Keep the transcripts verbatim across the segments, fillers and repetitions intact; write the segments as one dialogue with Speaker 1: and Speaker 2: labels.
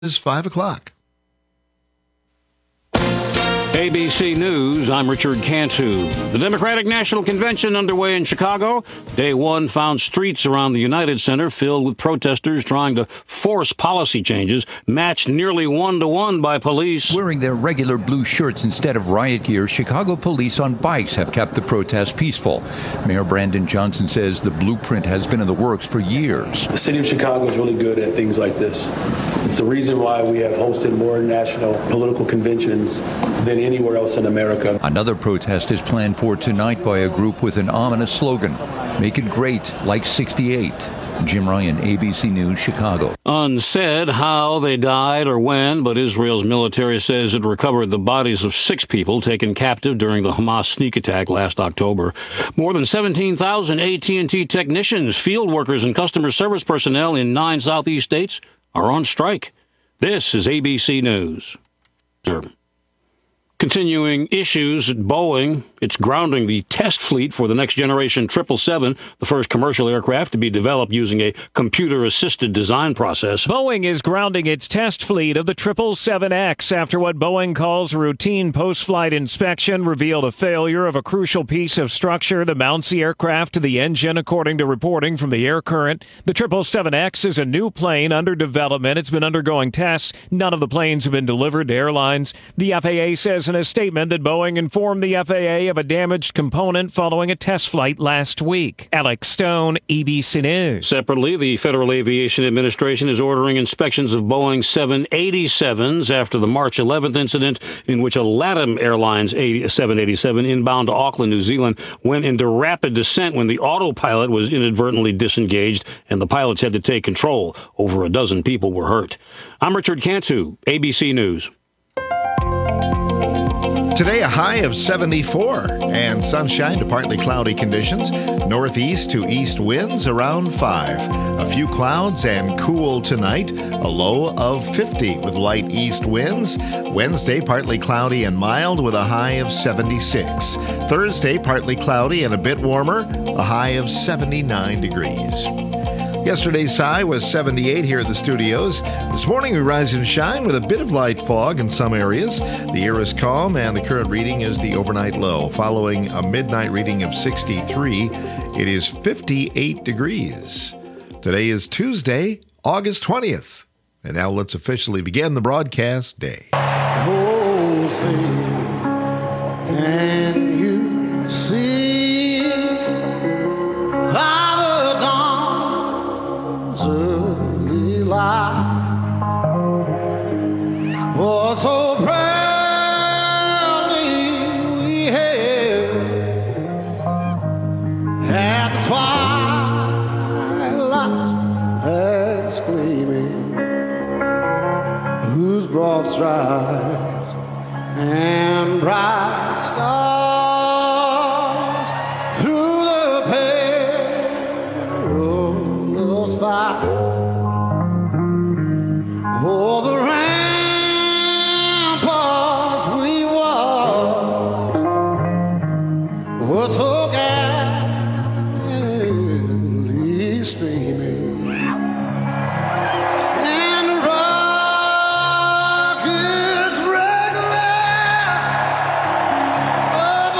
Speaker 1: It's five o'clock.
Speaker 2: A B C News, I'm Richard Cantu. The Democratic National Convention underway in Chicago. Day one found streets around the United Center filled with protesters trying to force policy changes, matched nearly one-to-one by police.
Speaker 3: Wearing their regular blue shirts instead of riot gear, Chicago police on bikes have kept the protest peaceful. Mayor Brandon Johnson says the blueprint has been in the works for years.
Speaker 4: The city of Chicago is really good at things like this. It's the reason why we have hosted more national political conventions than anywhere else in America.
Speaker 3: Another protest is planned for tonight by a group with an ominous slogan, "Make it great like sixty-eight." Jim Ryan, A B C News, Chicago.
Speaker 2: Unsaid how they died or when, but Israel's military says it recovered the bodies of six people taken captive during the Hamas sneak attack last October. More than seventeen thousand A T and T technicians, field workers, and customer service personnel in nine southeast states are on strike. This is A B C News. Sir. Continuing issues at Boeing, it's grounding the test fleet for the next generation triple seven, the first commercial aircraft to be developed using a computer-assisted design process.
Speaker 5: Boeing is grounding its test fleet of the triple seven X after what Boeing calls routine post-flight inspection revealed a failure of a crucial piece of structure that mounts the aircraft to the engine, according to reporting from the Air Current. The triple seven X is a new plane under development. It's been undergoing tests. None of the planes have been delivered to airlines. The F A A says in a statement that Boeing informed the F A A of a damaged component following a test flight last week. Alex Stone, A B C News.
Speaker 2: Separately, the Federal Aviation Administration is ordering inspections of Boeing seven eighty-sevens after the March eleventh incident in which a LATAM Airlines seven eighty-seven inbound to Auckland, New Zealand, went into rapid descent when the autopilot was inadvertently disengaged and the pilots had to take control. Over a dozen people were hurt. I'm Richard Cantu, A B C News.
Speaker 1: Today, a high of seventy-four and sunshine to partly cloudy conditions. Northeast to east winds around five. A few clouds and cool tonight. A low of fifty with light east winds. Wednesday, partly cloudy and mild with a high of seventy-six. Thursday, partly cloudy and a bit warmer. A high of seventy-nine degrees. Yesterday's high was seventy-eight here at the studios. This morning we rise and shine with a bit of light fog in some areas. The air is calm and the current reading is the overnight low. Following a midnight reading of sixty-three, it is fifty-eight degrees. Today is Tuesday, August twentieth. And now let's officially begin the broadcast day.
Speaker 6: Oh, see, and you see early light was so proudly we hailed at the twilight's last gleaming, whose broad stripes and bright stars through the perilous fight. Oh, the ramparts we walked were so gallantly streaming, and the rockets regular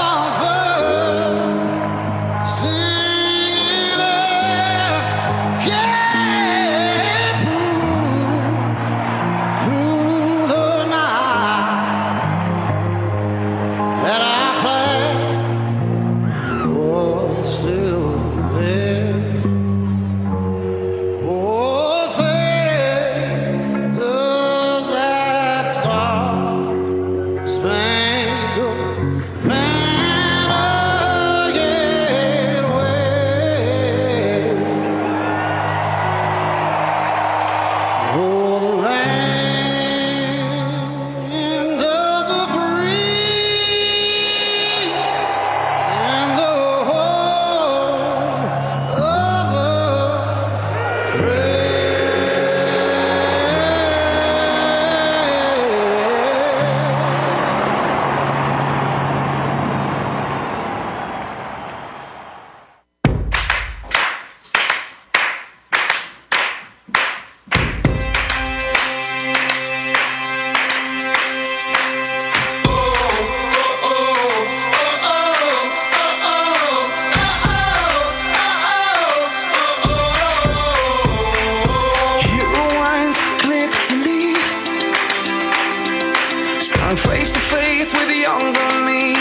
Speaker 7: I'm face to face with a younger me.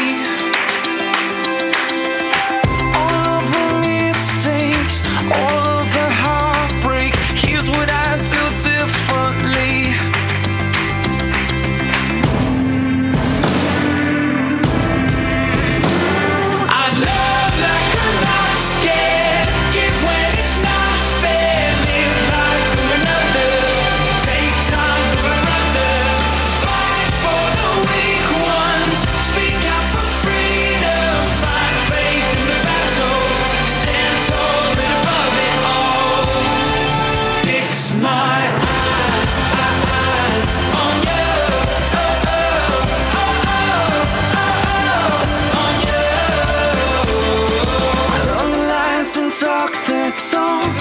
Speaker 7: All of the mistakes, all of the heartbreak, here's what I do differently. I love like I'm not scared, give when it's not fair, live life for another, take time for another, fight for the weak ones, speak out for freedom, find faith in the battle, stand tall and above it all, fix my eyes on you, oh, oh, oh, oh, oh, on you. I run the lines and talk that talk.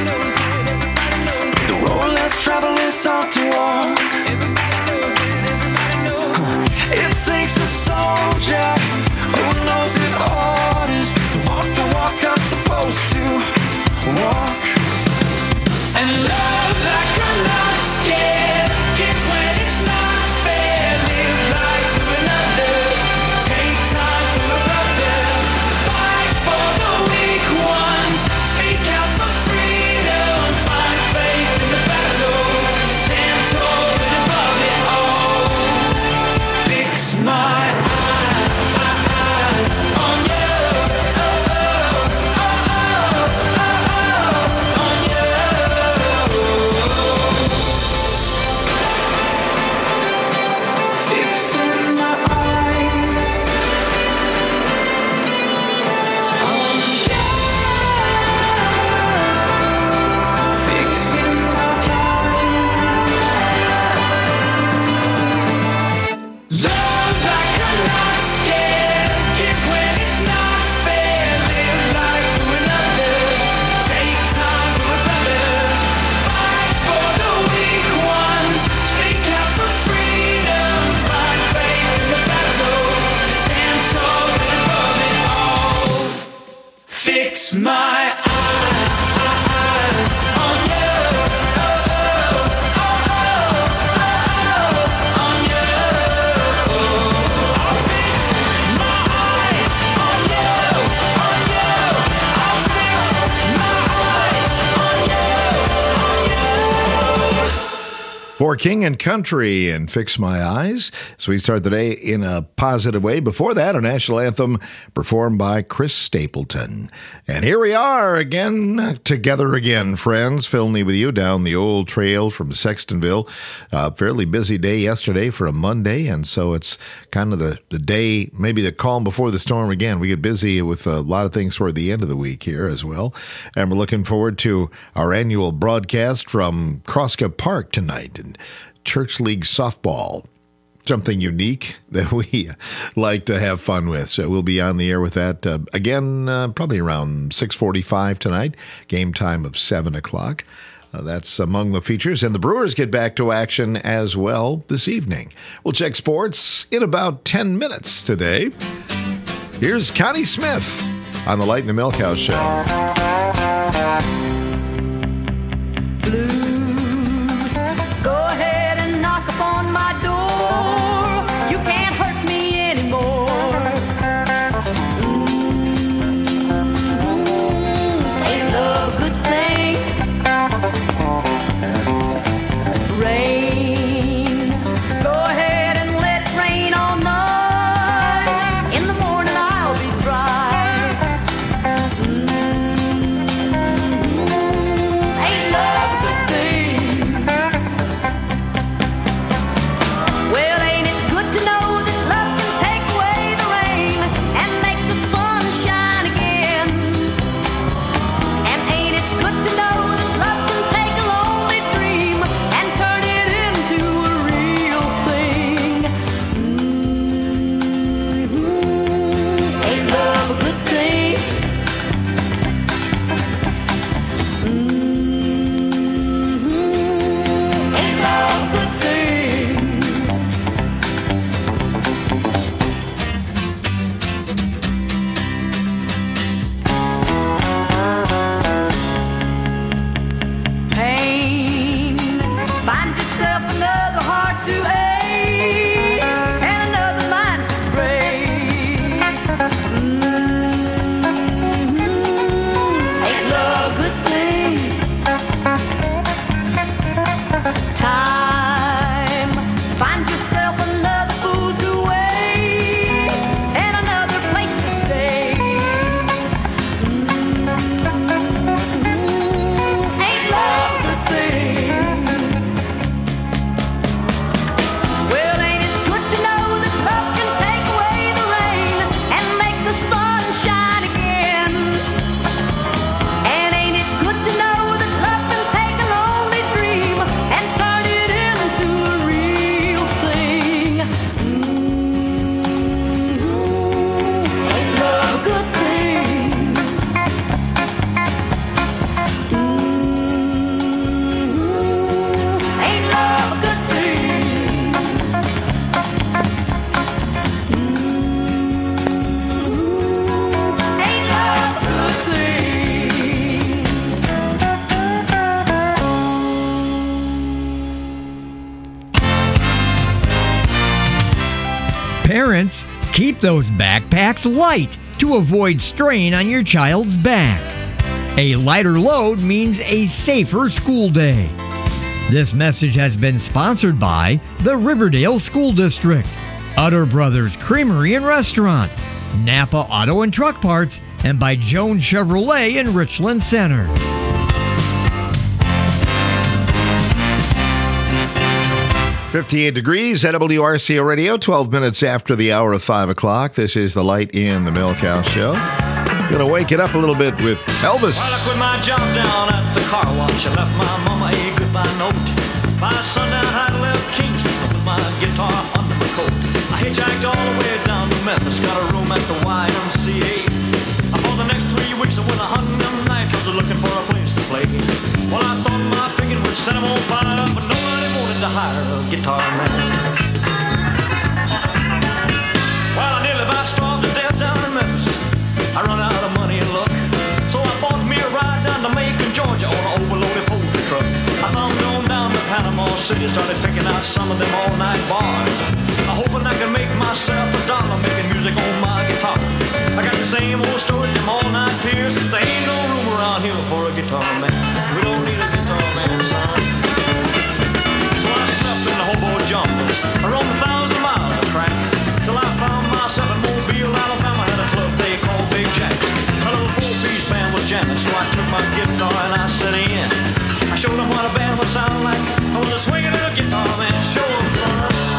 Speaker 7: The road less traveled is hard to walk. It takes a soldier who knows his orders to walk the walk I'm supposed to walk. And love like I'm not scared, give when it's not fair, live life for another, take time for a brother, fight for the weak ones, speak out for freedom, find faith in the battle, stand tall and above it all, fix my eyes on you, oh, oh, oh, oh, oh, on you. Fixing my eyes on you. Fixing my eyes. Love like I'm not scared, give when it's not fair, live life for another, take time for a brother, fight for the weak ones, speak out for freedom, find faith in the battle, stand tall and above it all, fix my eyes on you, oh, oh, oh, oh, on you. I'll fix my eyes on you, on you. I'll fix my eyes on you, on you.
Speaker 1: For King and Country and Fix My Eyes, as we start the day in a positive way. Before that, a national anthem performed by Chris Stapleton. And here we are again, together again, friends. Phil Knee with you down the old trail from Sextonville. A fairly busy day yesterday for a Monday, and so it's kind of the, the day, maybe the calm before the storm again. We get busy with a lot of things toward the end of the week here as well. And we're looking forward to our annual broadcast from Crosscup Park tonight and Church League softball. Something unique that we like to have fun with. So we'll be on the air with that uh, again, uh, probably around six forty-five tonight. Game time of seven o'clock. Uh, that's among the features. And the Brewers get back to action as well this evening. We'll check sports in about ten minutes today. Here's Connie Smith on the Light in the Milkhouse Show.
Speaker 8: Blues, go ahead and knock upon my door. You can't hurt me anymore. Mm, ain't love a good thing? Rain, go ahead and let it rain all night. In the morning I'll be dry. Mm,
Speaker 9: Parents, keep those backpacks light to avoid strain on your child's back. A lighter load means a safer school day. This message has been sponsored by the Riverdale School District, Utter Brothers Creamery and Restaurant, Napa Auto and Truck Parts, and by Jones Chevrolet in Richland Center.
Speaker 1: fifty-eight degrees at W R C O Radio, twelve minutes after the hour of five o'clock. This is the Light in the Milk House Show. Gonna wake it up a little bit with Elvis.
Speaker 7: Well, I quit my job down at the car wash. I left my mama a goodbye note. By sundown, I left Kingston with my guitar under my coat. I hitchhiked all the way down to Memphis, got a room at the Y M C A. For the next three weeks, I went a hunting them nights, looking for a place to play. Well, I thought my picking would set them on fire, but nobody wanted to hire a guitar man. Well, I nearly about starved to death down in Memphis. I run out of money and luck, so I bought me a ride down to Macon, Georgia on an overloaded poultry truck. I found on down to Panama City, started picking out some of them all-night bars. I'm hoping I can make myself a dollar making music on my guitar. I got the same old story, them all-night peers. There ain't no room around here for a guitar man. We don't need a guitar man, son. So I slept in the hobo jumpers. I roamed a thousand miles of track till I found myself in Mobile, Alabama. Had a club they called Big Jack's. A little four-piece band was jamming, so I took my guitar and I set in. I showed them what a band would sound like. I was a swinging little guitar man. Show them, son.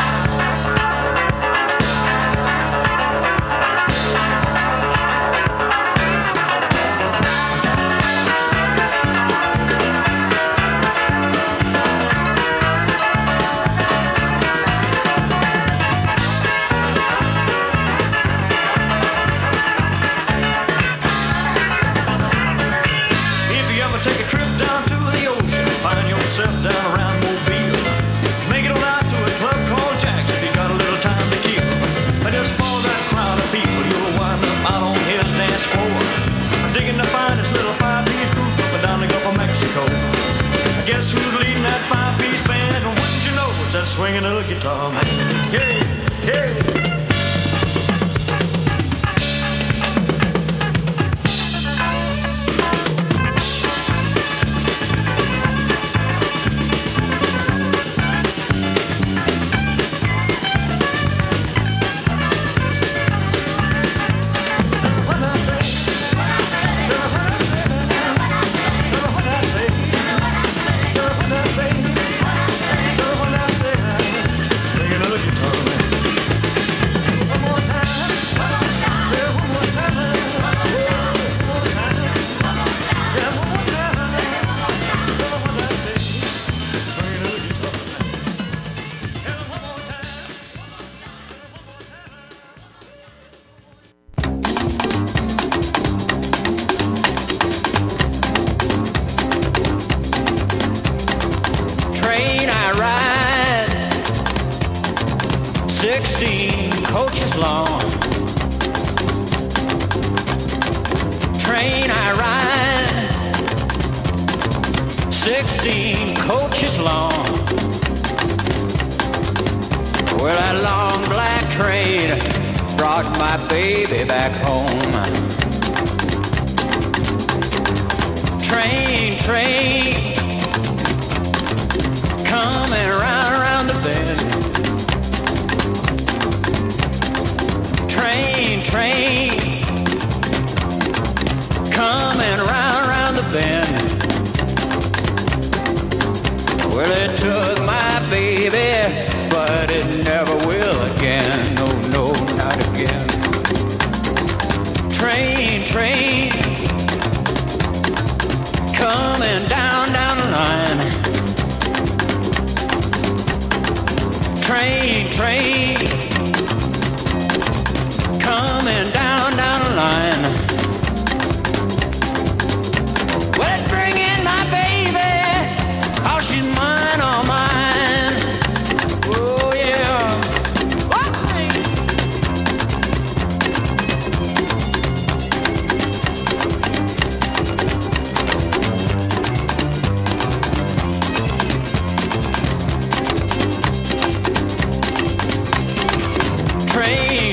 Speaker 7: Down around Mobile, make it on out to a club called Jack's if you got a little time to kill. I just follow that crowd of people, you'll wind up out on his dance floor. I'm digging the finest little five-piece group up and down the Gulf of Mexico. I guess who's leading that five-piece band? And wouldn't you know it's that swinging little guitar man? Yeah, yeah.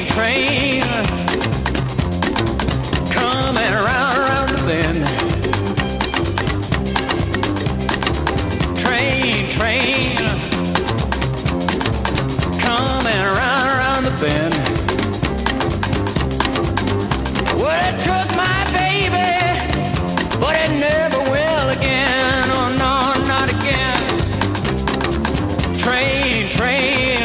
Speaker 7: Train, train, coming around, around the bend. Train, train, coming around, around the bend. Well, it took my baby, but it never will again. Oh, no, not again. Train, train.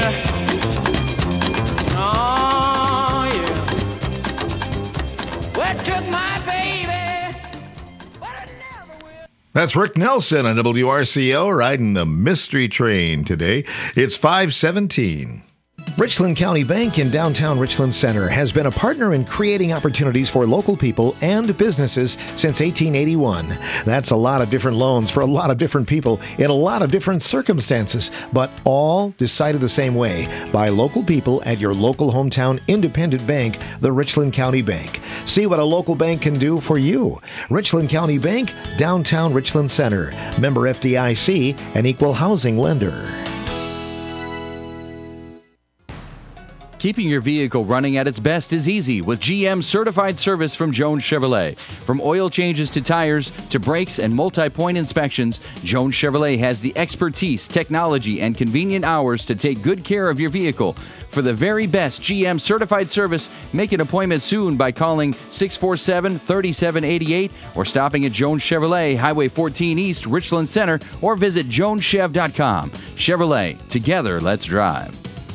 Speaker 7: Oh, yeah. Well, it took my baby, but it never will.
Speaker 1: That's Rick Nelson on W R C O riding the Mystery Train today. It's five seventeen.
Speaker 10: Richland County Bank in downtown Richland Center has been a partner in creating opportunities for local people and businesses since eighteen eighty-one. That's a lot of different loans for a lot of different people in a lot of different circumstances, but all decided the same way by local people at your local hometown independent bank, the Richland County Bank. See what a local bank can do for you. Richland County Bank, downtown Richland Center. Member F D I C, an equal housing lender.
Speaker 11: Keeping your vehicle running at its best is easy with G M certified service from Jones Chevrolet. From oil changes to tires to brakes and multi-point inspections, Jones Chevrolet has the expertise, technology, and convenient hours to take good care of your vehicle. For the very best G M certified service, make an appointment soon by calling six four seven, three seven eight eight or stopping at Jones Chevrolet, Highway fourteen East, Richland Center, or visit jones chev dot com. Chevrolet, together let's drive.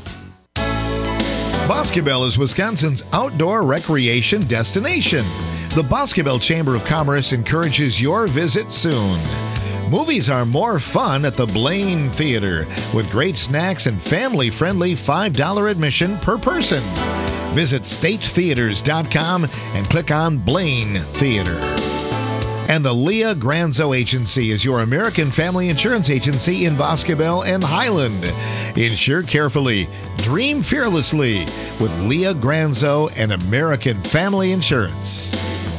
Speaker 1: Boscobel is Wisconsin's outdoor recreation destination. The Boscobel Chamber of Commerce encourages your visit soon. Movies are more fun at the Blaine Theater with great snacks and family-friendly five dollars admission per person. Visit state theaters dot com and click on Blaine Theater. And the Leah Granzo Agency is your American family insurance agency in Boscobel and Highland. Insure carefully, dream fearlessly with Leah Granzo and American Family Insurance.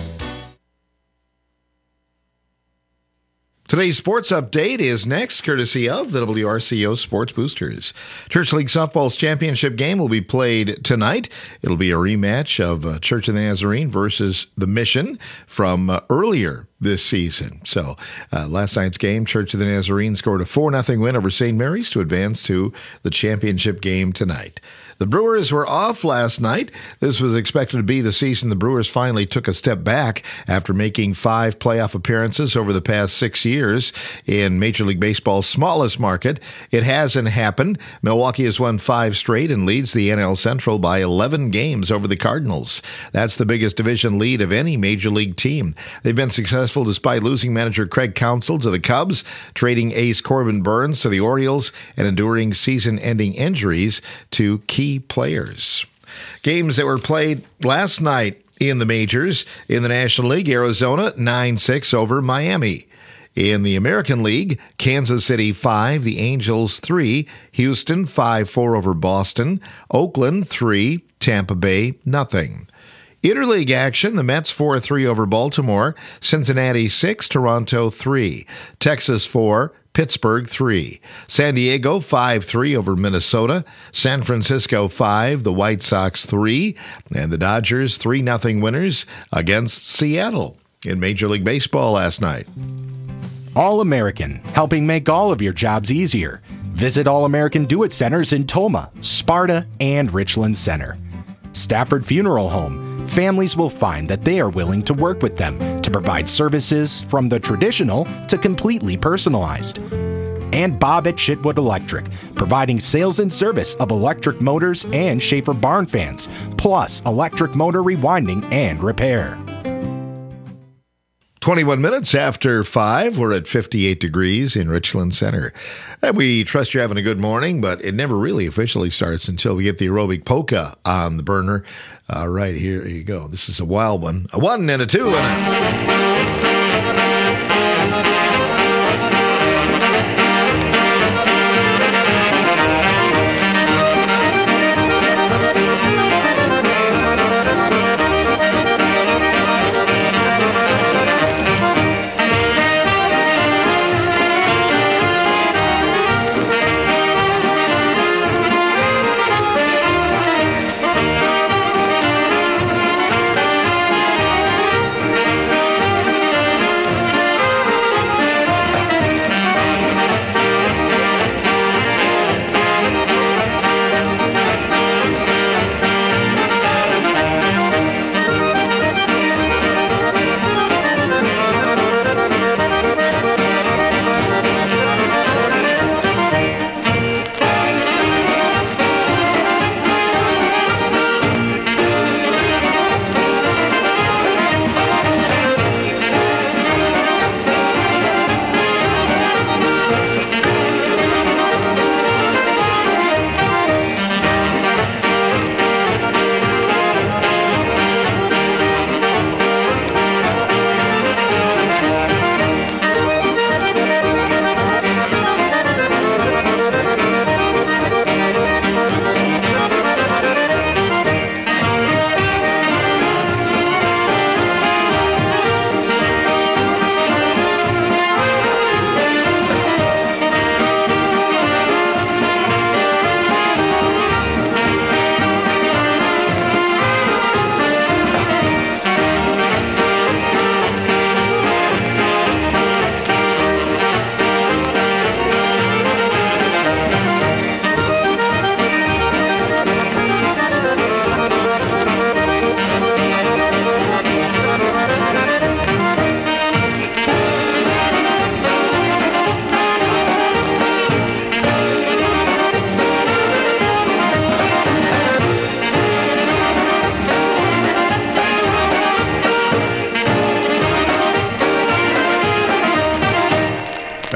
Speaker 1: Today's sports update is next, courtesy of the W R C O Sports Boosters. Church League Softball's championship game will be played tonight. It'll be a rematch of uh, Church of the Nazarene versus the Mission from uh, earlier this season. So uh, last night's game, Church of the Nazarene scored a four nothing win over Saint Mary's to advance to the championship game tonight. The Brewers were off last night. This was expected to be the season the Brewers finally took a step back after making five playoff appearances over the past six years in Major League Baseball's smallest market. It hasn't happened. Milwaukee has won five straight and leads the N L Central by eleven games over the Cardinals. That's the biggest division lead of any Major League team. They've been successful despite losing manager Craig Counsell to the Cubs, trading ace Corbin Burns to the Orioles, and enduring season-ending injuries to key players. Games that were played last night in the majors. In the National League, Arizona nine six over Miami. In the American League, Kansas City five, the Angels three, Houston five four over Boston, Oakland three, Tampa Bay nothing. Interleague action, the Mets four three over Baltimore, Cincinnati six, Toronto three, Texas four, Pittsburgh three, San Diego five three over Minnesota, San Francisco five, the White Sox three, and the Dodgers three nothing winners against Seattle in Major League Baseball last night.
Speaker 12: All-American, helping make all of your jobs easier. Visit All-American Do-It Centers in Toma, Sparta, and Richland Center. Stafford Funeral Home. Families will find that they are willing to work with them to provide services from the traditional to completely personalized. And Bob at Chitwood Electric, providing sales and service of electric motors and Schaefer barn fans, plus electric motor rewinding and repair.
Speaker 1: twenty-one minutes after five, we're at fifty-eight degrees in Richland Center. And we trust you're having a good morning, but it never really officially starts until we get the aerobic polka on the burner. All right, here you go. This is a wild one. A one and a two and a...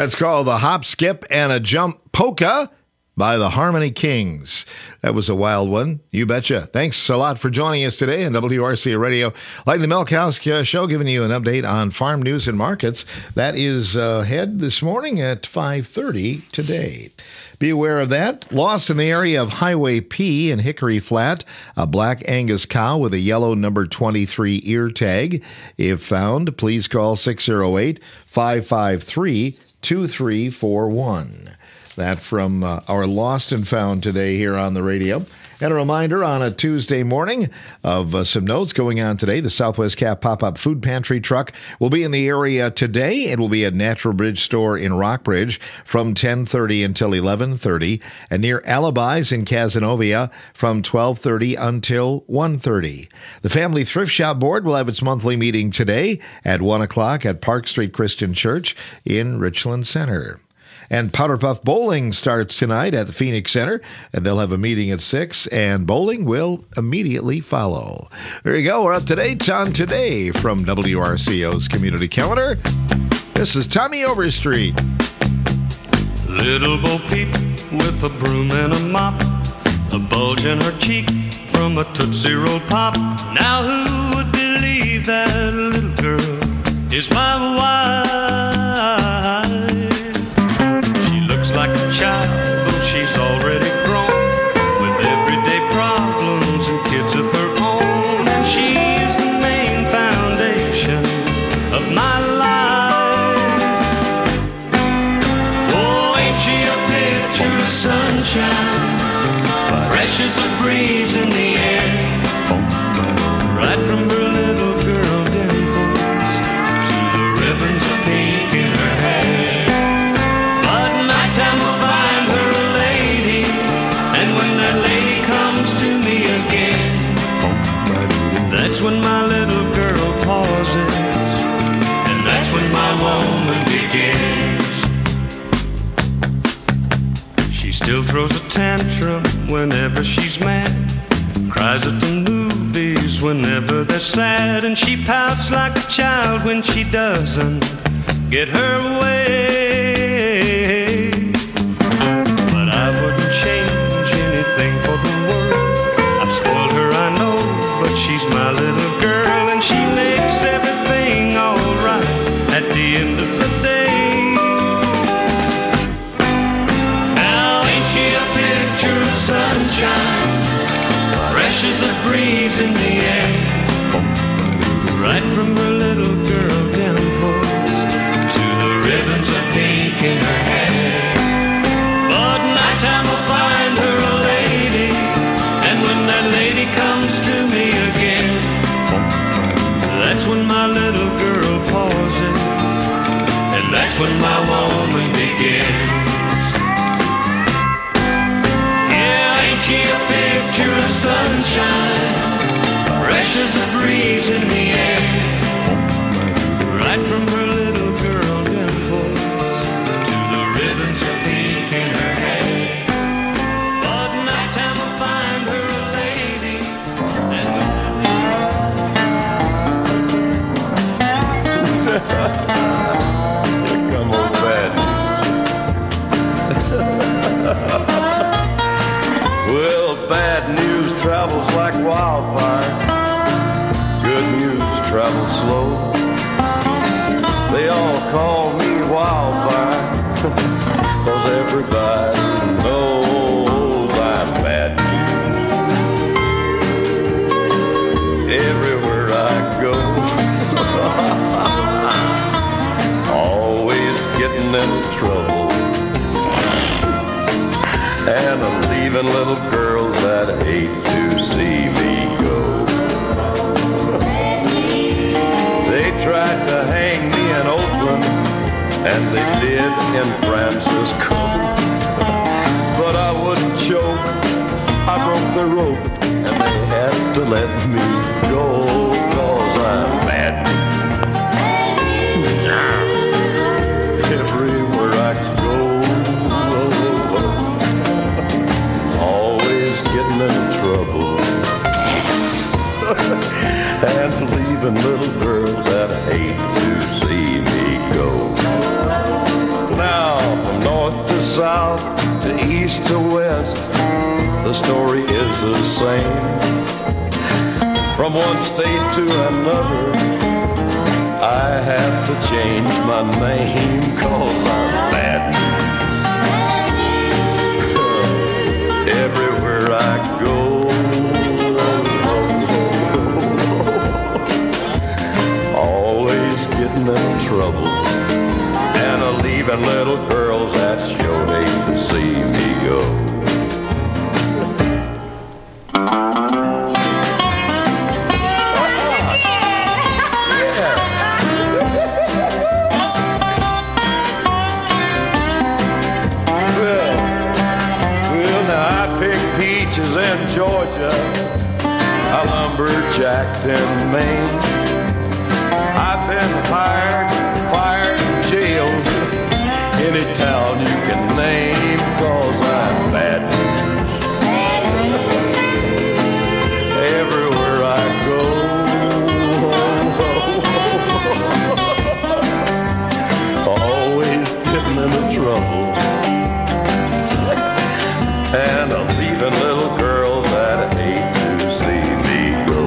Speaker 1: That's called the Hop, Skip, and a Jump Polka by the Harmony Kings. That was a wild one. You betcha. Thanks a lot for joining us today on W R C Radio. Like the Milk House Show, giving you an update on farm news and markets. That is uh, ahead this morning at five thirty today. Be aware of that. Lost in the area of Highway P in Hickory Flat, a black Angus cow with a yellow number twenty-three ear tag. If found, please call six oh eight, five five three, two three four one. That from uh, our Lost and Found today here on the radio. And a reminder on a Tuesday morning of uh, some notes going on today. The Southwest Cap Pop-Up Food Pantry truck will be in the area today. It will be at Natural Bridge Store in Rockbridge from ten thirty until eleven thirty, and near Alibis in Cazenovia from twelve thirty until one thirty. The Family Thrift Shop Board will have its monthly meeting today at one o'clock at Park Street Christian Church in Richland Center. And Powder Puff Bowling starts tonight at the Phoenix Center, and they'll have a meeting at six, and bowling will immediately follow. There you go. We're up to date on today from W R C O's Community Calendar. This is Tommy Overstreet.
Speaker 13: Little Bo Peep with a broom and a mop, a bulge in her cheek from a Tootsie Roll Pop. Now who would believe that little girl is my wife? Like a child, though she's already grown, with everyday problems and kids of her own. And she's the main foundation of my life. Oh, ain't she a picture of sunshine, fresh as the breeze in the air, right from her little girl dimples to the ribbons of pink in her hair. Time will find her a lady, and when that lady comes to me again, that's when my little girl pauses, and that's when my woman begins. She still throws a tantrum whenever she's mad, cries at the movies whenever they're sad, and she pouts like a child when she doesn't get her way. I wouldn't change anything for the world. I've spoiled her, I know, but she's my little girl, and she makes everything alright at the end of the day. Now ain't she a picture of sunshine, fresh as a breeze in the air, right from her little girl dimples to the ribbons of pink in her hair. Time will find her a lady, and when that lady comes to me again, that's when my little girl pauses, and that's when my woman begins. Yeah, ain't she a picture of sunshine, fresh as the breeze in the air, right from her little girl dimples to the ribbons of pink in her hair.
Speaker 6: Come on, bad. Well, bad news travels like wildfire. Good news travels slow. They all call me wildfire, 'cause everybody knows I'm bad news. Everywhere I go, always getting in trouble, and I'm leaving little girls that hate to see me go. They tried to hang me in Oakland, and they did in Francisco, but I wouldn't choke. I broke the rope, and they had to let me go, 'cause I'm bad. Everywhere I go, always getting in trouble, and leaving little girls that hate to see me go. Now the story is the same. From one state to another, I have to change my name, 'cause I'm bad. Everywhere I go, always getting in trouble, and a leaving little girls that sure hate to see me go. In Georgia, I lumberjacked in Maine. I've been hired, fired, and jailed any town you can name, 'cause I'm bad news. Everywhere I go, always getting into trouble, and I'm leaving little girls that hate to see me go.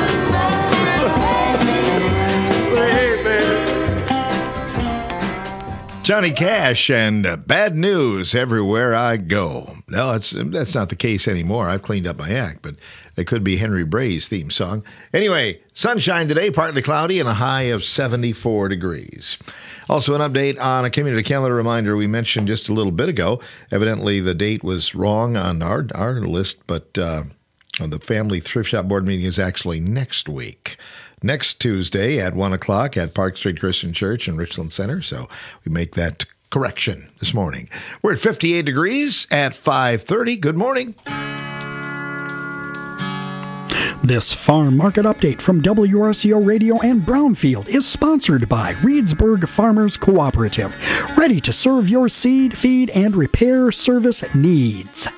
Speaker 6: Say, hey, baby.
Speaker 1: Johnny Cash and uh, Bad News Everywhere I Go. No, it's, that's not the case anymore. I've cleaned up my act, but it could be Henry Bray's theme song. Anyway, sunshine today, partly cloudy, and a high of seventy-four degrees. Also, an update on a community calendar reminder we mentioned just a little bit ago. Evidently, the date was wrong on our, our list, but uh, the Family Thrift Shop Board meeting is actually next week. Next Tuesday at one o'clock at Park Street Christian Church in Richland Center. So we make that correction this morning. We're at fifty-eight degrees at five thirty. Good morning.
Speaker 14: This farm market update from W R C O Radio and Brownfield is sponsored by Reedsburg Farmers Cooperative, ready to serve your seed, feed, and repair service needs.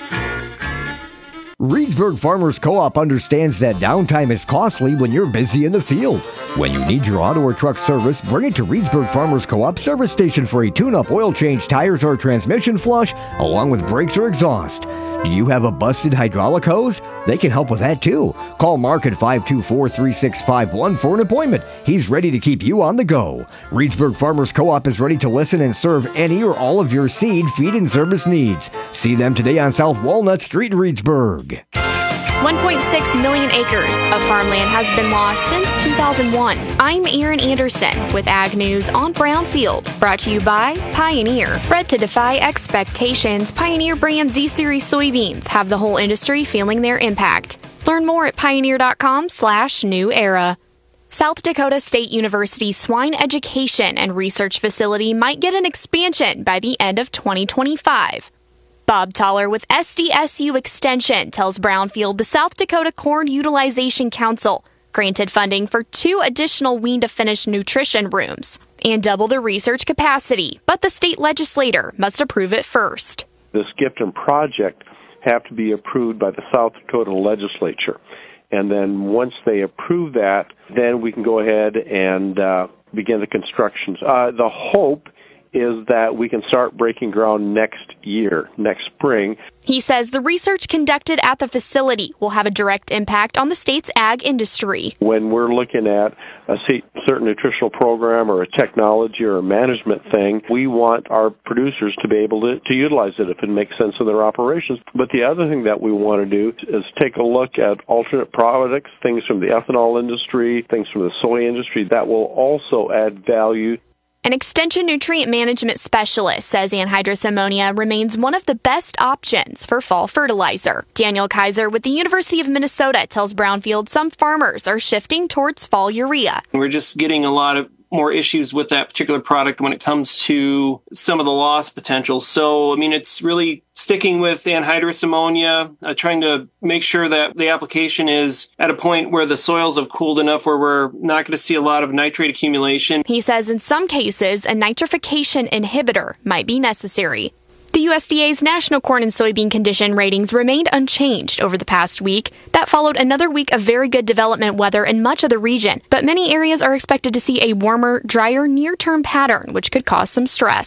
Speaker 15: Reedsburg Farmers Co-op understands that downtime is costly when you're busy in the field. When you need your auto or truck service, bring it to Reedsburg Farmers Co-op service station for a tune-up, oil change, tires, or transmission flush, along with brakes or exhaust. Do you have a busted hydraulic hose? They can help with that too. Call Mark at five two four, three six five one for an appointment. He's ready to keep you on the go. Reedsburg Farmers Co-op is ready to listen and serve any or all of your seed, feed, and service needs. See them today on South Walnut Street, Reedsburg.
Speaker 16: one point six million acres of farmland has been lost since two thousand one. I'm Erin Anderson with Ag News on Brownfield, brought to you by Pioneer. Bred to defy expectations, Pioneer brand Z-Series soybeans have the whole industry feeling their impact. Learn more at pioneer.com slash new era. South Dakota State University's swine education and research facility might get an expansion by the end of twenty twenty-five. Bob Toller with S D S U Extension tells Brownfield the South Dakota Corn Utilization Council granted funding for two additional wean-to-finish nutrition rooms and double the research capacity, but the state legislator must approve it first.
Speaker 17: The Skipton project have to be approved by the South Dakota legislature. And then once they approve that, then we can go ahead and uh, begin the construction. Uh, the hope is that we can start breaking ground next year, next spring.
Speaker 16: He says the research conducted at the facility will have a direct impact on the state's ag industry.
Speaker 17: When we're looking at a certain nutritional program or a technology or a management thing, we want our producers to be able to, to utilize it if it makes sense in their operations. But the other thing that we want to do is take a look at alternate products, things from the ethanol industry, things from the soy industry that will also add value.
Speaker 16: An extension nutrient management specialist says anhydrous ammonia remains one of the best options for fall fertilizer. Daniel Kaiser with the University of Minnesota tells Brownfield some farmers are shifting towards fall urea.
Speaker 18: We're just getting a lot of more issues with that particular product when it comes to some of the loss potential. So, I mean, it's really sticking with anhydrous ammonia, uh, trying to make sure that the application is at a point where the soils have cooled enough where we're not going to see a lot of nitrate accumulation.
Speaker 16: He says in some cases, a nitrification inhibitor might be necessary. The U S D A's national corn and soybean condition ratings remained unchanged over the past week. That followed another week of very good development weather in much of the region, but many areas are expected to see a warmer, drier, near-term pattern, which could cause some stress.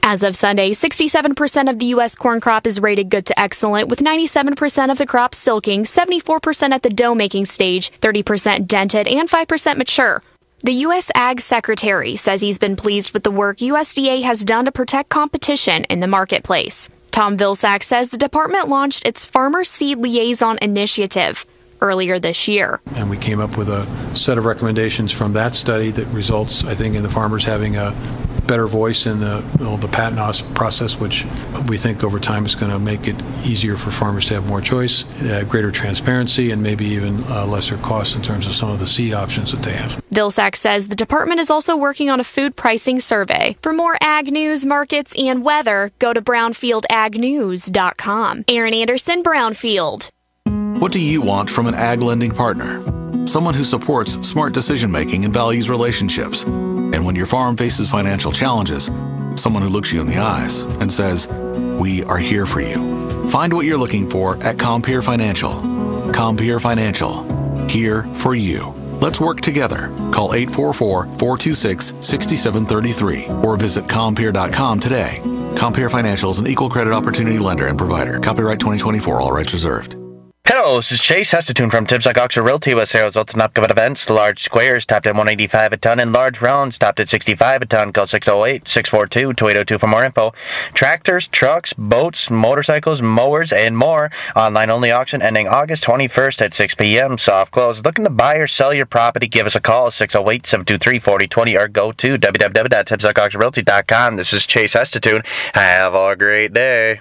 Speaker 16: As of Sunday, sixty-seven percent of the U S corn crop is rated good to excellent, with ninety-seven percent of the crop silking, seventy-four percent at the dough-making stage, thirty percent dented, and five percent mature. The U S Ag Secretary says he's been pleased with the work U S D A has done to protect competition in the marketplace. Tom Vilsack says the department launched its Farmer Seed Liaison Initiative earlier this year.
Speaker 19: And we came up with a set of recommendations from that study that results, I think, in the farmers having a better voice in the, well, the patent process, which we think over time is going to make it easier for farmers to have more choice, uh, greater transparency, and maybe even uh, lesser costs in terms of some of the seed options that they have.
Speaker 16: Vilsack says the department is also working on a food pricing survey. For more ag news, markets, and weather, go to brownfield ag news dot com. Aaron Anderson, Brownfield.
Speaker 20: What do you want from an ag lending partner? Someone who supports smart decision-making and values relationships. And when your farm faces financial challenges, someone who looks you in the eyes and says, "We are here for you." Find what you're looking for at Compeer Financial. Compeer Financial, here for you. Let's work together. Call eight four four, four two six, six seven three three or visit compeer dot com today. Compeer Financial is an equal credit opportunity lender and provider. Copyright twenty twenty-four, all rights reserved.
Speaker 21: Hello, this is Chase Hestetune from Timsock Auction Realty with sales results and upcoming events. Large squares topped at one eighty-five a ton and large rounds topped at sixty-five a ton. Call six oh eight, six four two, two eight oh two for more info. Tractors, trucks, boats, motorcycles, mowers, and more. Online only auction ending August twenty-first at six p.m. Soft close. Looking to buy or sell your property? Give us a call six oh eight, seven two three, four oh two oh or go to w w w dot timsock auction realty dot com. This is Chase Hestetune. Have a great day.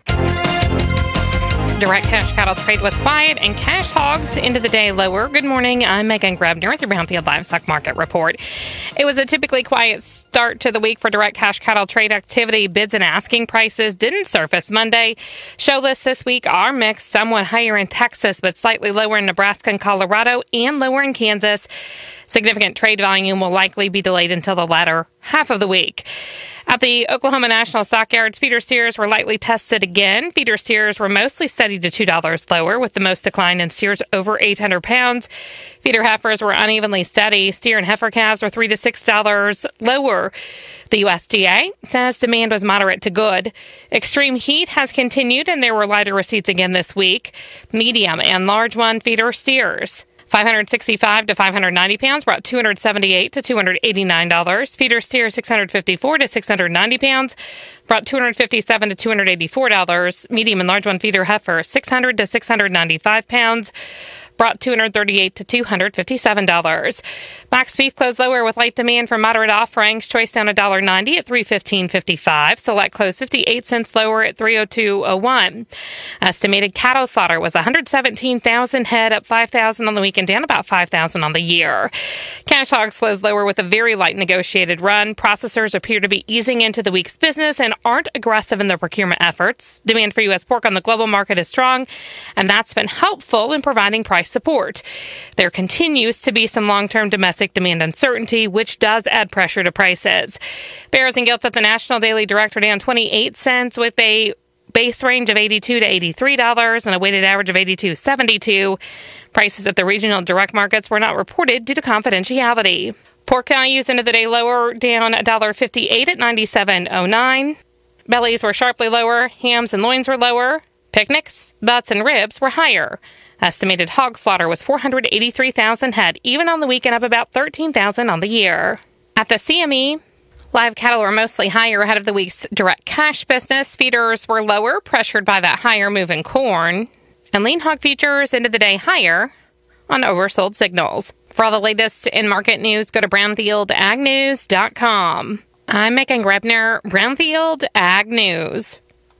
Speaker 22: Direct cash cattle trade was quiet and cash hogs into the day lower. Good morning. I'm Megan Grebner with your Brownfield Livestock Market Report. It was a typically quiet start to the week for direct cash cattle trade activity. Bids and asking prices didn't surface Monday. Show lists this week are mixed, somewhat higher in Texas, but slightly lower in Nebraska and Colorado and lower in Kansas. Significant trade volume will likely be delayed until the latter half of the week. At the Oklahoma National Stockyards, feeder steers were lightly tested again. Feeder steers were mostly steady to two dollars lower, with the most decline in steers over eight hundred pounds. Feeder heifers were unevenly steady. Steer and heifer calves were three to six dollars lower. The U S D A says demand was moderate to good. Extreme heat has continued, and there were lighter receipts again this week. Medium and large one feeder steers, five hundred sixty-five to five hundred ninety pounds, brought two hundred seventy-eight to two hundred eighty-nine dollars. Feeder steer six hundred fifty-four to six hundred ninety pounds, brought two hundred fifty-seven to two hundred eighty-four dollars. Medium and large one feeder heifer six hundred to six hundred ninety-five pounds, brought two hundred thirty-eight to two hundred fifty-seven dollars. Max beef closed lower with light demand for moderate offerings. Choice down one dollar ninety at three fifteen fifty-five. Select closed fifty-eight cents lower at three oh two oh one. Estimated cattle slaughter was one hundred seventeen thousand head, up five thousand on the week and down about five thousand on the year. Cash hogs closed lower with a very light negotiated run. Processors appear to be easing into the week's business and aren't aggressive in their procurement efforts. Demand for U S pork on the global market is strong, and that's been helpful in providing price support. There continues to be some long-term domestic demand uncertainty, which does add pressure to prices. Barrows and gilts at the National Daily Direct are down twenty-eight cents with a base range of eighty-two to eighty-three dollars and a weighted average of eighty-two seventy-two. Prices at the regional direct markets were not reported due to confidentiality. Pork values into the day lower, down one dollar fifty-eight at ninety-seven oh nine. Bellies were sharply lower. Hams and loins were lower. Picnics, butts, and ribs were higher. Estimated hog slaughter was four hundred eighty-three thousand head, even on the weekend, up about thirteen thousand on the year. At the C M E, live cattle were mostly higher ahead of the week's direct cash business. Feeders were lower, pressured by that higher move in corn. And lean hog futures ended the day higher on oversold signals. For all the latest in market news, go to brownfield ag news dot com. I'm Megan Grebner, Brownfield Ag News.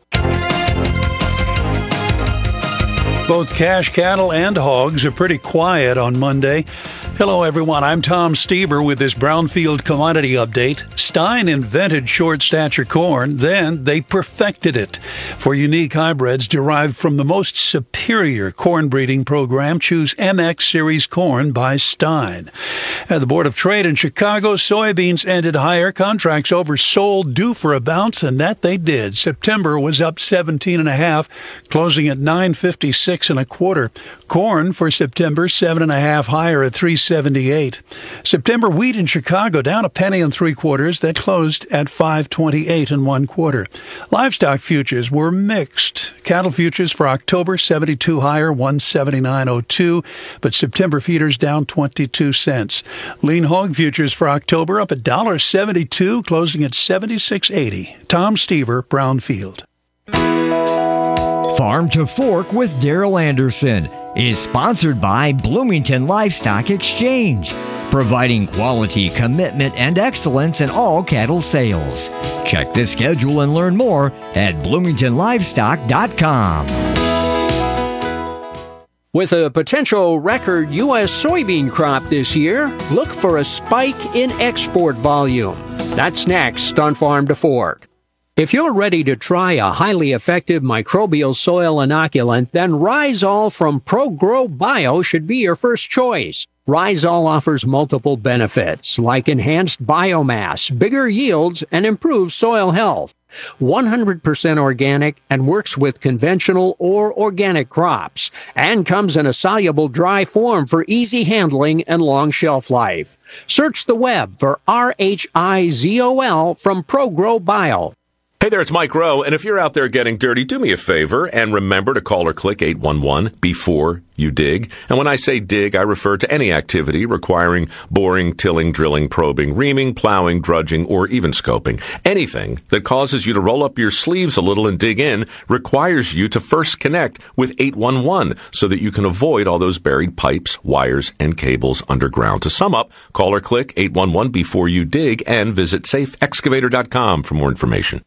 Speaker 23: Both cash cattle and hogs are pretty quiet on Monday. Hello, everyone. I'm Tom Stever with this Brownfield Commodity Update. Stein invented short stature corn, then they perfected it. For unique hybrids derived from the most superior corn breeding program, choose M X Series corn by Stein. At the Board of Trade in Chicago, soybeans ended higher. Contracts oversold, due for a bounce, and that they did. September was up seventeen and a half, closing at nine fifty-six and a quarter. Corn for September, seven and a half higher at three seventy-eight. September wheat in Chicago down a penny and three quarters. that closed at five twenty-eight and one quarter. Livestock futures were mixed. Cattle futures for October seventy-two higher, one seventy-nine oh two, but September feeders down twenty-two cents. Lean hog futures for October up one dollar seventy-two, closing at seventy-six eighty. Tom Stever, Brownfield.
Speaker 9: Farm to Fork with Daryl Anderson is sponsored by Bloomington Livestock Exchange, providing quality, commitment, and excellence in all cattle sales. Check the schedule and learn more at bloomington livestock dot com.
Speaker 3: With a potential record U S soybean crop this year, look for a spike in export volume. That's next on Farm to Fork. If you're ready to try a highly effective microbial soil inoculant, then Rhizol from ProGrow Bio should be your first choice. Rhizol offers multiple benefits, like enhanced biomass, bigger yields, and improved soil health. one hundred percent organic and works with conventional or organic crops, and comes in a soluble dry form for easy handling and long shelf life. Search the web for R H I Z O L from ProGrow Bio.
Speaker 4: Hey there, it's Mike Rowe, and if you're out there getting dirty, do me a favor and remember to call or click eight one one before you dig. And when I say dig, I refer to any activity requiring boring, tilling, drilling, probing, reaming, plowing, drudging, or even scoping. Anything that causes you to roll up your sleeves a little and dig in requires you to first connect with eight one one so that you can avoid all those buried pipes, wires, and cables underground. To sum up, call or click eight one one before you dig and visit safe excavator dot com for more information.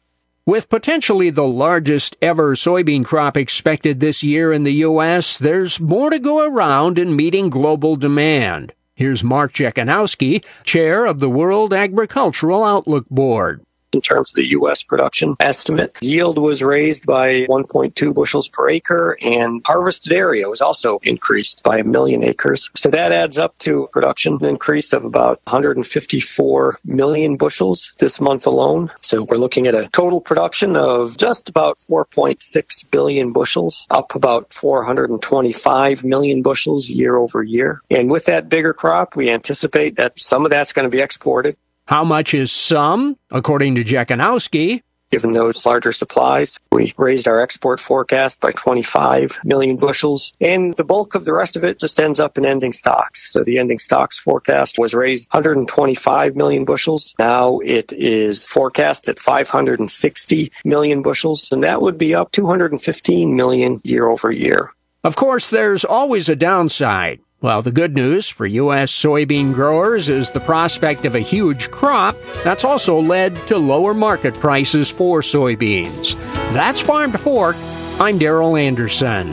Speaker 3: With potentially the largest ever soybean crop expected this year in the U S, there's more to go around in meeting global demand. Here's Mark Jekanowski, chair of the World Agricultural Outlook Board.
Speaker 5: In terms of the U S production estimate, yield was raised by one point two bushels per acre, and harvested area was also increased by a million acres. So that adds up to a production increase of about one hundred fifty-four million bushels this month alone. So we're looking at a total production of just about four point six billion bushels, up about four hundred twenty-five million bushels year over year. And with that bigger crop, we anticipate that some of that's going to be exported.
Speaker 3: How much is some? According to Jekanowski,
Speaker 5: given those larger supplies, we raised our export forecast by twenty-five million bushels, and the bulk of the rest of it just ends up in ending stocks. So the ending stocks forecast was raised one hundred twenty-five million bushels. Now it is forecast at five hundred sixty million bushels, and that would be up two hundred fifteen million year over year.
Speaker 3: Of course, there's always a downside. Well, the good news for U S soybean growers is the prospect of a huge crop that's also led to lower market prices for soybeans. That's Farm to Fork. I'm Daryl Anderson.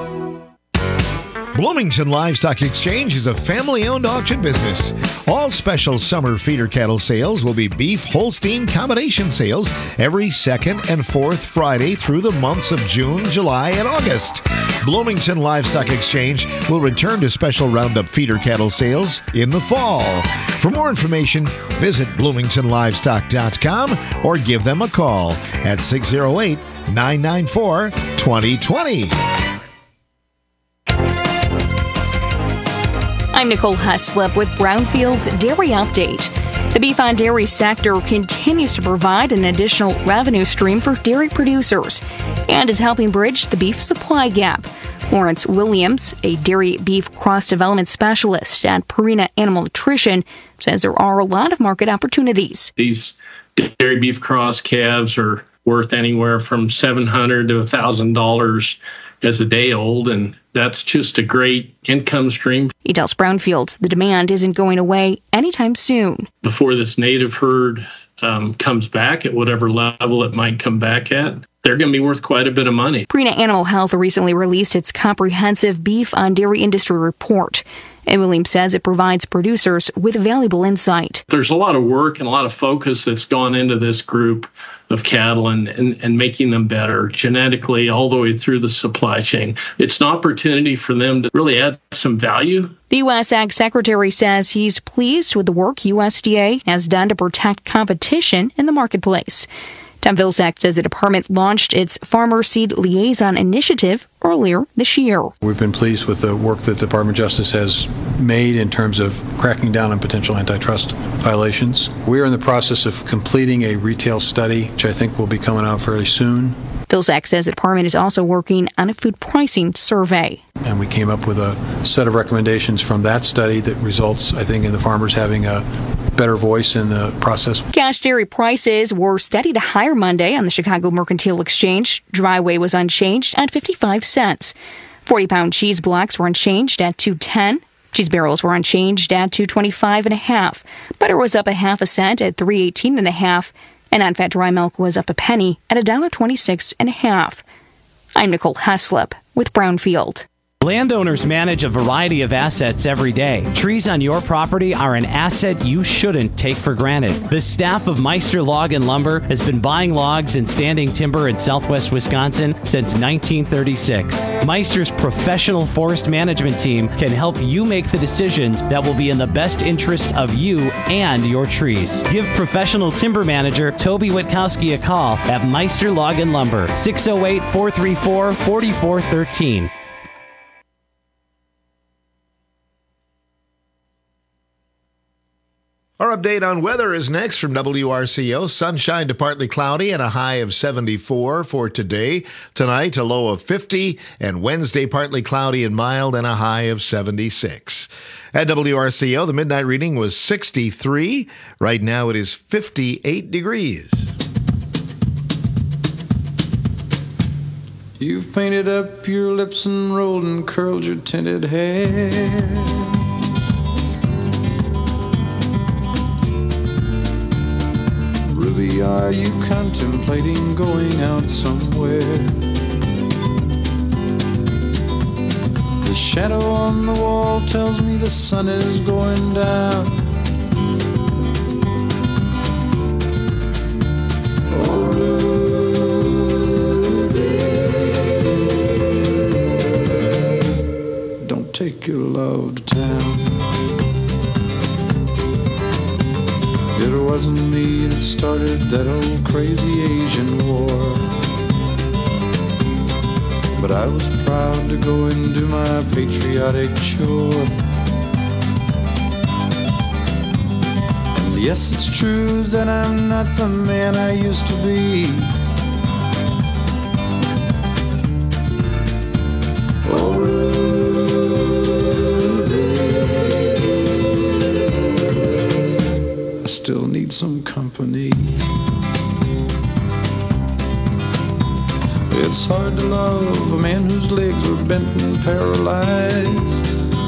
Speaker 1: Bloomington Livestock Exchange is a family-owned auction business. All special summer feeder cattle sales will be beef Holstein combination sales every second and fourth Friday through the months of June, July, and August. Bloomington Livestock Exchange will return to special roundup feeder cattle sales in the fall. For more information, visit bloomington livestock dot com or give them a call at six oh eight, nine nine four, two oh two oh.
Speaker 24: I'm Nicole Heslop with Brownfield's Dairy Update. The beef on dairy sector continues to provide an additional revenue stream for dairy producers and is helping bridge the beef supply gap. Lawrence Williams, a dairy beef cross development specialist at Purina Animal Nutrition, says there are a lot of market opportunities.
Speaker 25: These dairy beef cross calves are worth anywhere from seven hundred dollars to one thousand dollars as a day old, and that's just a great income stream.
Speaker 24: He tells Brownfield the demand isn't going away anytime soon.
Speaker 25: Before this native herd um, comes back at whatever level it might come back at, they're going to be worth quite a bit of money.
Speaker 24: Purina Animal Health recently released its comprehensive beef on dairy industry report. And Williams says it provides producers with valuable insight.
Speaker 25: There's a lot of work and a lot of focus that's gone into this group of cattle and, and, and making them better genetically all the way through the supply chain. It's an opportunity for them to really add some value.
Speaker 24: The U S Ag Secretary says he's pleased with the work U S D A has done to protect competition in the marketplace. Tom Vilsack says the department launched its Farmer Seed Liaison Initiative earlier this year.
Speaker 19: We've been pleased with the work that the Department of Justice has made in terms of cracking down on potential antitrust violations. We are in the process of completing a retail study, which I think will be coming out fairly soon.
Speaker 24: Vilsack says the department is also working on a food pricing survey.
Speaker 19: And we came up with a set of recommendations from that study that results, I think, in the farmers having a better voice in the process.
Speaker 24: Cash dairy prices were steady to higher Monday on the Chicago Mercantile Exchange. Dry whey was unchanged at fifty-five cents. forty-pound cheese blocks were unchanged at two ten. Cheese barrels were unchanged at two twenty-five and a half. Butter was up a half a cent at three eighteen and a half. And non-fat dry milk was up a penny at one dollar twenty-six and a half. I'm Nicole Heslop with Brownfield.
Speaker 2: Landowners manage a variety of assets every day. Trees on your property are an asset you shouldn't take for granted. The staff of Meister Log and Lumber has been buying logs and standing timber in southwest Wisconsin since nineteen thirty-six. Meister's professional forest management team can help you make the decisions that will be in the best interest of you and your trees. Give professional timber manager Toby Witkowski a call at Meister Log and Lumber, six oh eight, four three four, four four one three.
Speaker 1: Our update on weather is next from W R C O. Sunshine to partly cloudy and a high of seventy-four for today. Tonight, a low of fifty, and Wednesday, partly cloudy and mild and a high of seventy-six. At W R C O, the midnight reading was sixty-three. Right now, it is fifty-eight degrees.
Speaker 7: You've painted up your lips and rolled and curled your tinted hair. Ruby, are you contemplating going out somewhere? The shadow on the wall tells me the sun is going down. Oh, Ruby, don't take your love to town. It wasn't me that started that old crazy Asian war, but I was proud to go and do my patriotic chore. And yes, it's true that I'm not the man I used to be. Oh, still need some company. It's hard to love a man whose legs are bent and paralyzed.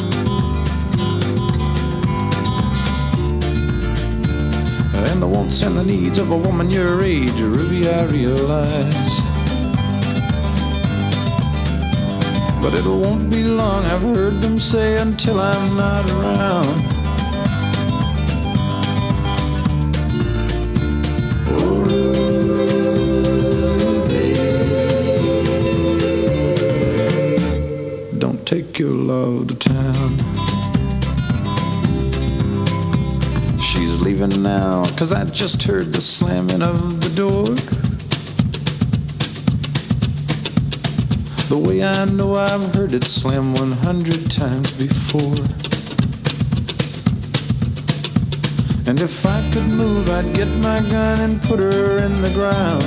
Speaker 7: And the wants and the needs of a woman your age, Ruby, I realize. But it won't be long, I've heard them say, until I'm not around. Take your love to town. She's leaving now, 'cause I just heard the slamming of the door. The way I know I've heard it slam one hundred times before. And if I could move, I'd get my gun and put her in the ground.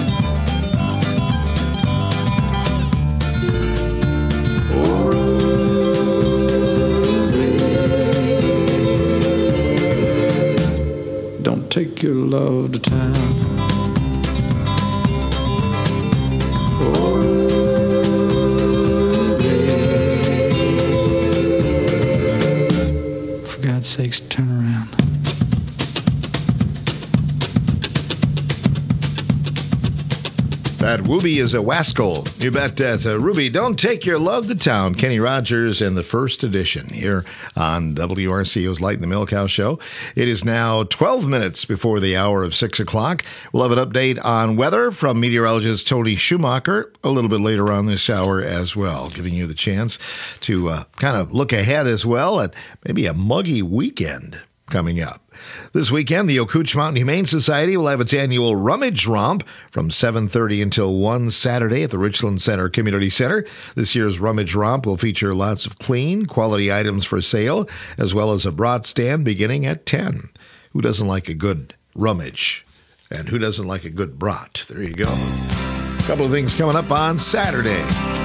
Speaker 7: Take your love to town. Oh, for God's sakes, turn around.
Speaker 1: That Wooby is a wascal. You bet that. Uh, Ruby, don't take your love to town. Kenny Rogers in the first edition here on W R C O's Light in the Milk House Show. It is now twelve minutes before the hour of six o'clock. We'll have an update on weather from meteorologist Tony Schumacher a little bit later on this hour as well, giving you the chance to uh, kind of look ahead as well at maybe a muggy weekend. coming up. This weekend, the Okooch Mountain Humane Society will have its annual Rummage Romp from seven thirty until one Saturday at the Richland Center Community Center. This year's Rummage Romp will feature lots of clean, quality items for sale, as well as a brat stand beginning at ten. Who doesn't like a good rummage? And who doesn't like a good brat? There you go. A couple of things coming up on Saturday.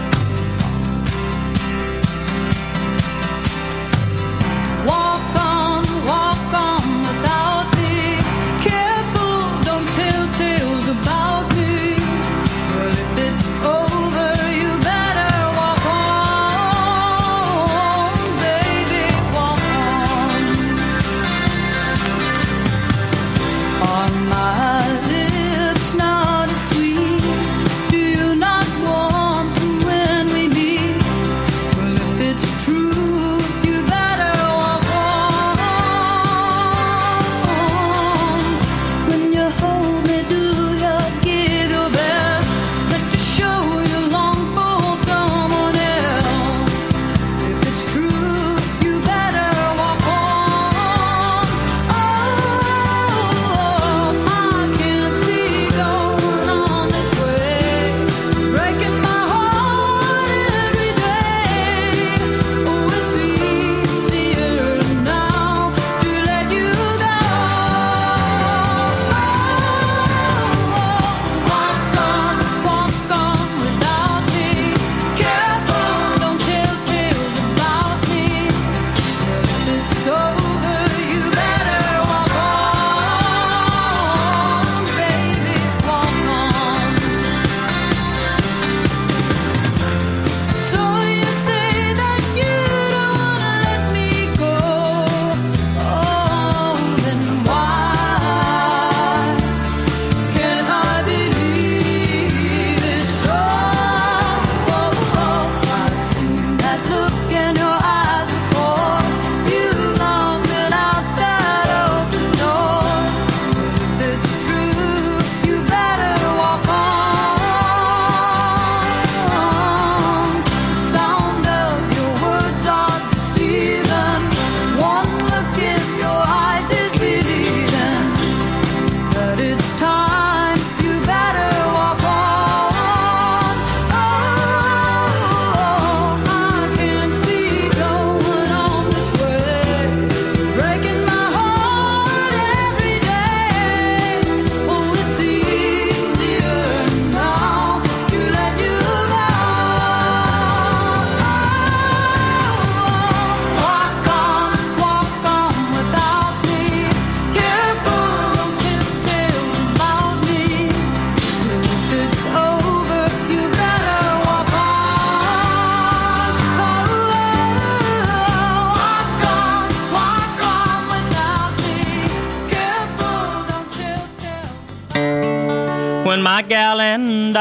Speaker 8: When my gal and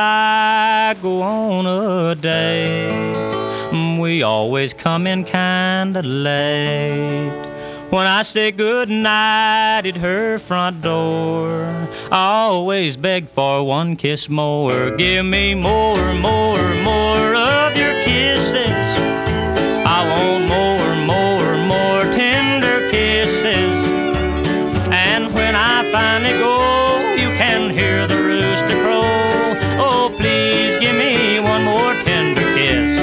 Speaker 8: I go on a date, we always come in kinda late. When I say good night at her front door, I always beg for one kiss more. Give me more, more, more of your kisses. I want more, more, more tender kisses. And when I finally go, you can hear the rooster crow. Oh, please give me one more tender kiss.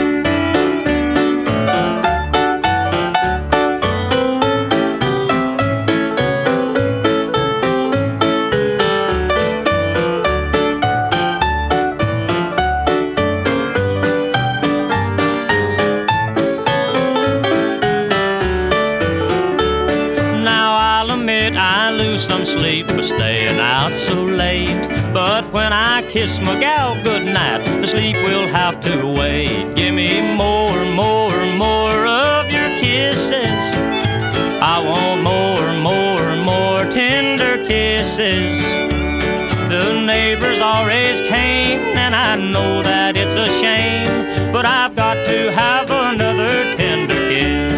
Speaker 8: Some sleep for staying out so late, but when I kiss my gal goodnight, the sleep will have to wait. Give me more, more, more of your kisses. I want more, more, more tender kisses. The neighbors always came, and I know that it's a shame, but I've got to have another tender kiss.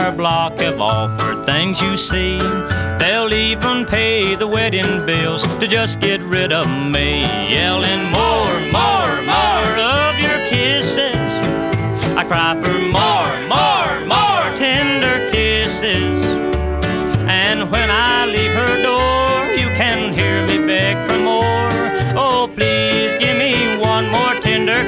Speaker 8: our block have offered things you see. They'll even pay the wedding bills to just get rid of me. Yelling more, more, more of your kisses. I cry for more, more, more tender kisses. And when I leave her door, you can hear me beg for more. Oh, please give me one more tender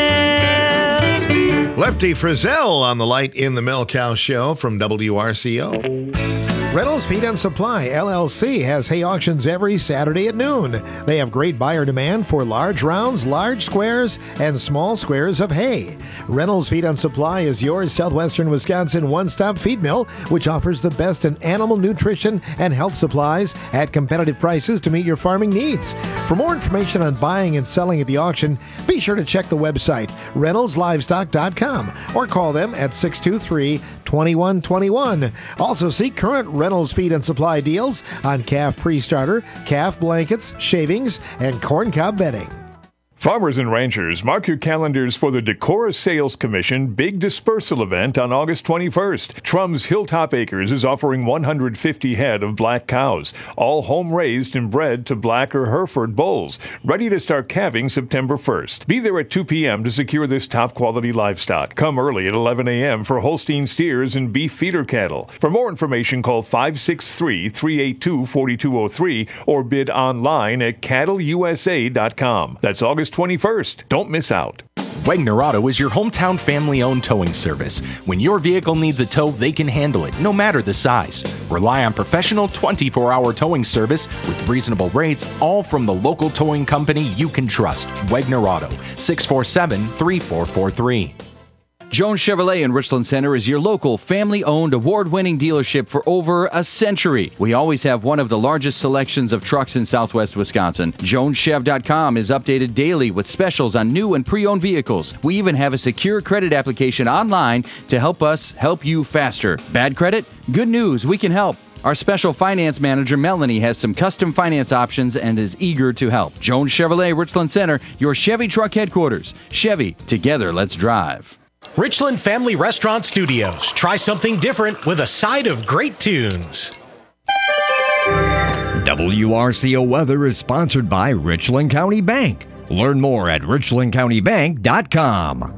Speaker 8: kiss.
Speaker 1: Lefty Frizzell on the Light in the Milk House show from W R C O. Reynolds Feed and Supply, L L C, has hay auctions every Saturday at noon. They have great buyer demand for large rounds, large squares, and small squares of hay. Reynolds Feed and Supply is your southwestern Wisconsin one-stop feed mill, which offers the best in animal nutrition and health supplies at competitive prices to meet your farming needs. For more information on buying and selling at the auction, be sure to check the website, reynolds livestock dot com, or call them at six two three, two one two one. Also see current Reynolds Feed and Supply deals on calf pre-starter, calf blankets, shavings, and corncob bedding.
Speaker 6: Farmers and ranchers, mark your calendars for the Decorah Sales Commission Big Dispersal event on August twenty-first. Trum's Hilltop Acres is offering one hundred fifty head of black cows, all home-raised and bred to black or Hereford bulls, ready to start calving September first. Be there at two p.m. to secure this top-quality livestock. Come early at eleven a.m. for Holstein steers and beef feeder cattle. For more information, call five six three, three eight two, four two zero three or bid online at cattle u s a dot com. That's August twenty-first. Don't miss out.
Speaker 10: Wegner Auto is your hometown family-owned towing service. When your vehicle needs a tow, they can handle it, no matter the size. Rely on professional twenty-four hour towing service with reasonable rates, all from the local towing company you can trust. Wegner Auto, six four seven, three four four three.
Speaker 11: Jones Chevrolet in Richland Center is your local family-owned award-winning dealership for over a century. We always have one of the largest selections of trucks in southwest Wisconsin. Jones Chev dot com is updated daily with specials on new and pre-owned vehicles. We even have a secure credit application online to help us help you faster. Bad credit? Good news, we can help. Our special finance manager, Melanie, has some custom finance options and is eager to help. Jones Chevrolet, Richland Center, your Chevy truck headquarters. Chevy, together, let's drive.
Speaker 12: Richland Family Restaurant Studios. Try something different with a side of great tunes.
Speaker 15: W R C O Weather is sponsored by Richland County Bank. Learn more at richland county bank dot com.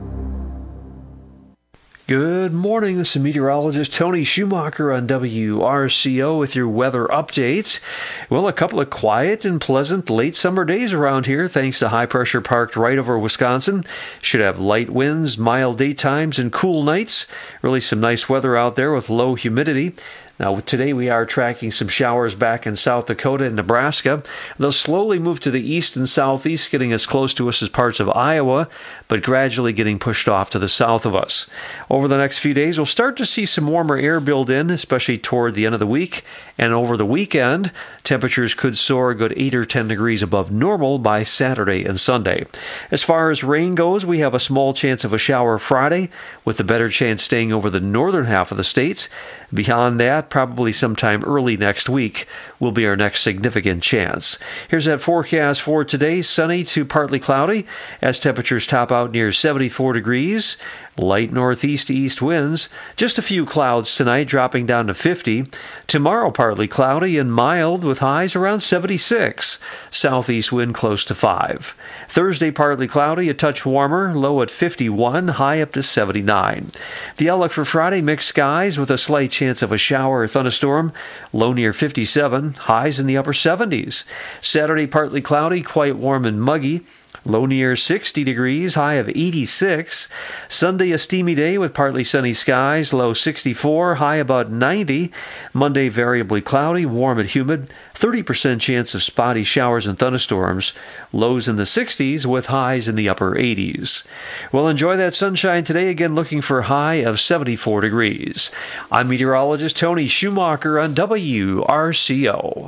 Speaker 13: Good morning. This is meteorologist Tony Schumacher on W R C O with your weather updates. Well, a couple of quiet and pleasant late summer days around here thanks to high pressure parked right over Wisconsin. Should have light winds, mild daytimes, and cool nights. Really some nice weather out there with low humidity. Now, today we are tracking some showers back in South Dakota and Nebraska. They'll slowly move to the east and southeast, getting as close to us as parts of Iowa, but gradually getting pushed off to the south of us. Over the next few days, we'll start to see some warmer air build in, especially toward the end of the week. And over the weekend, temperatures could soar a good eight or ten degrees above normal by Saturday and Sunday. As far as rain goes, we have a small chance of a shower Friday, with the better chance staying over the northern half of the states. Beyond that, probably sometime early next week will be our next significant chance. Here's that forecast for today. Sunny to partly cloudy as temperatures top out near seventy-four degrees. Light northeast to east winds. Just a few clouds tonight, dropping down to fifty. Tomorrow, partly cloudy and mild with highs around seventy-six. Southeast wind close to five. Thursday, partly cloudy, a touch warmer, low at fifty-one, high up to seventy-nine. The outlook for Friday, mixed skies with a slight chance of a shower or thunderstorm, low near fifty-seven, highs in the upper seventies. Saturday, partly cloudy, quite warm and muggy. Low near sixty degrees, high of eighty-six. Sunday, a steamy day with partly sunny skies, low sixty-four, high about ninety. Monday, variably cloudy, warm and humid. thirty percent chance of spotty showers and thunderstorms. Lows in the sixties with highs in the upper eighties. Well, enjoy that sunshine today. Again, looking for a high of seventy-four degrees. I'm meteorologist Tony Schumacher on W R C O.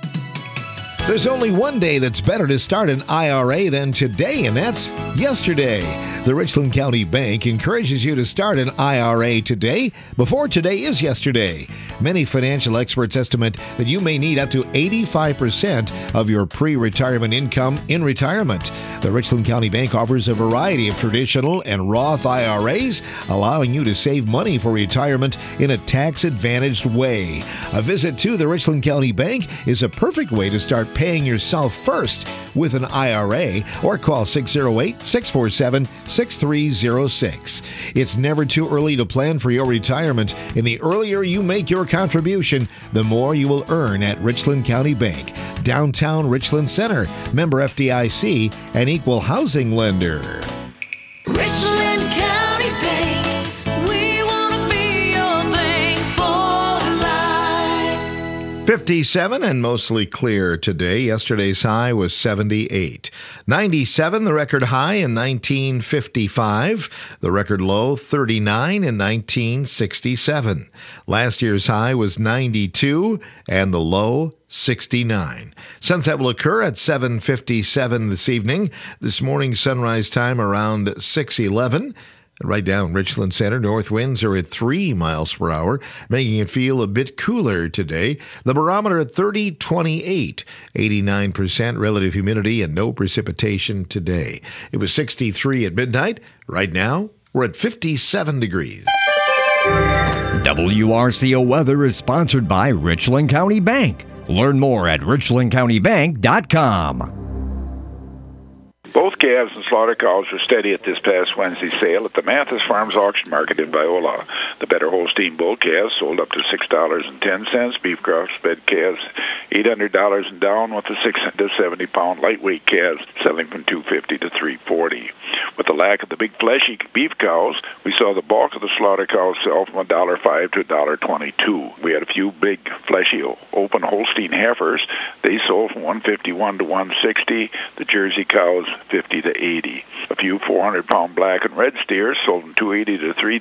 Speaker 1: There's only one day that's better to start an I R A than today, and that's yesterday. The Richland County Bank encourages you to start an I R A today before today is yesterday. Many financial experts estimate that you may need up to eighty-five percent of your pre-retirement income in retirement. The Richland County Bank offers a variety of traditional and Roth I R As, allowing you to save money for retirement in a tax-advantaged way. A visit to the Richland County Bank is a perfect way to start paying yourself first with an I R A, or call six oh eight, six four seven, six three oh six. It's never too early to plan for your retirement, and the earlier you make your contribution, the more you will earn at Richland County Bank, downtown Richland Center, member F D I C, and equal housing lender.
Speaker 14: Richland County Bank, we want to be your bank for life.
Speaker 1: fifty-seven and mostly clear today. Yesterday's high was seventy-eight. ninety-seven, the record high in nineteen fifty-five. The record low, thirty-nine in nineteen sixty-seven. Last year's high was ninety-two and the low, sixty-nine. Sunset will occur at seven fifty-seven this evening. This morning sunrise time around six eleven. Right down Richland Center, north winds are at three miles per hour, making it feel a bit cooler today. The barometer at thirty twenty-eight, eighty-nine percent relative humidity and no precipitation today. It was sixty-three at midnight. Right now, we're at fifty-seven degrees.
Speaker 15: W R C O Weather is sponsored by Richland County Bank. Learn more at richland county bank dot com.
Speaker 16: Both calves and slaughter cows were steady at this past Wednesday's sale at the Mathis Farms Auction Market in Viola. The better Holstein bull calves sold up to six dollars and ten cents. Beef crossbred calves eight hundred dollars and down, with the six to seventy pound lightweight calves selling from two hundred fifty dollars to three hundred forty dollars. With the lack of the big fleshy beef cows, we saw the bulk of the slaughter cows sell from one dollar five to one dollar twenty-two. We had a few big fleshy open Holstein heifers. They sold from one fifty-one to one sixty. The Jersey cows fifty to eighty. A few four hundred pound black and red steers sold from two eighty to three